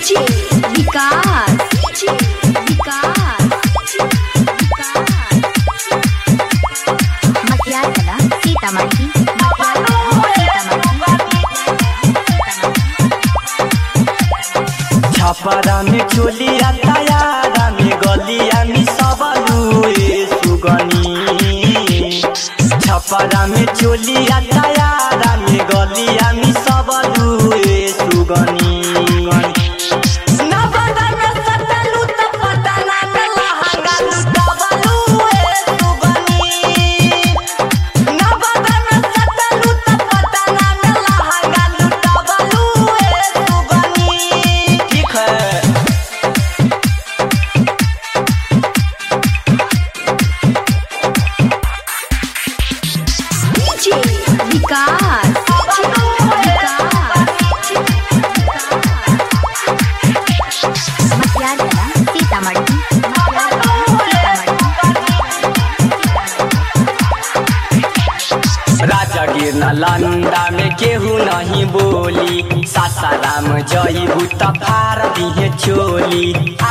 DJ Vikas Matiyarkala Sitamarhi Chhapra में चोलिया तयारा में गलिया में सबलुए सुगनी छपरा में चोलिया तयारा में गलिया में सबलुए सुगनी राजगीर नालंदा में केहू नहीं बोली सासाराम जईबू त फार दिहे चोली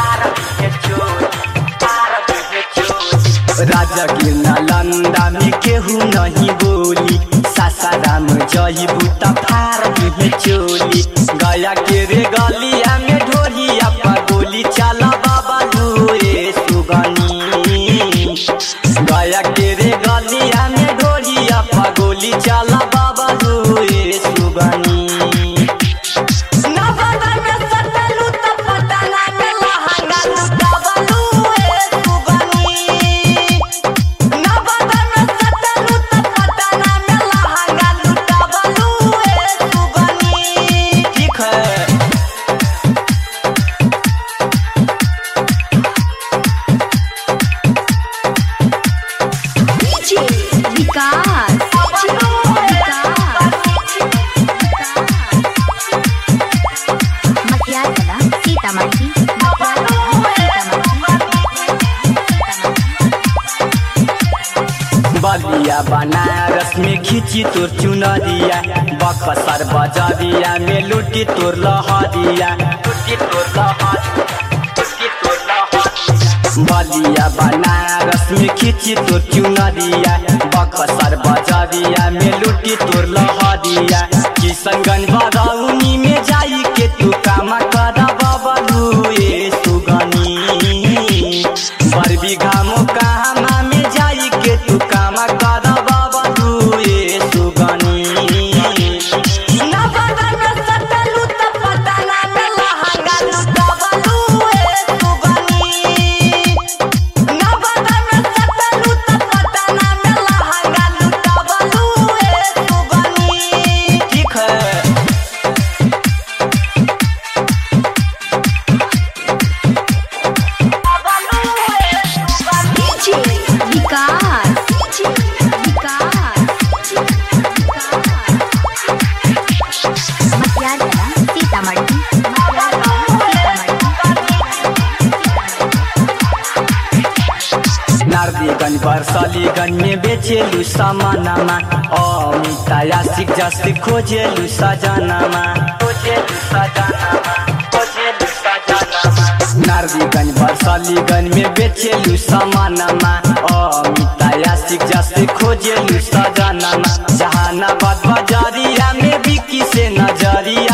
राजगीर नालंदा में केहू नहीं बोली सासाराम जईबू त फार दिहे चोली गया के रे गलिया में ढोरिया पर गोली चला बाबा लुए सुगनी गया के रे गलिया में ढोरिया पर गोली चला बाबा लुए सुगनी बलिया बनारस में खींची तोर चुनरिया बक्सर बजरिया में लुटी तोर लहरिया बलिया बनारस में खींची तोर चुनरिया बक्सर बजरिया में लुटी तोर लहरिया किशनगंज बरौनी में जाई के तू काम कर बबलुए सुगनी बरबीघा मोकामा में जाई के तू काम कर बबलुए सुगनी नारदीगंज बरसलीगंज में बेचेलू सामानमा अमिता यासिक जस खोजेलू सजनमा नारदीगंज बरसलीगंज में बेचेलू सामानमा अमिता यासिक जस खोजेलू सजनमा जहानाबाद बाजारिया में बिकी से नजरिया